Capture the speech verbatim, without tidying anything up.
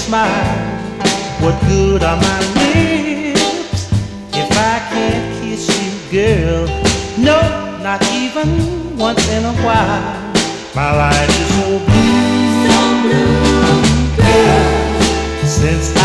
smile? What good are my lips if I can't kiss you, girl? No, not even once in a while. My life is so blue, So blue, girl, since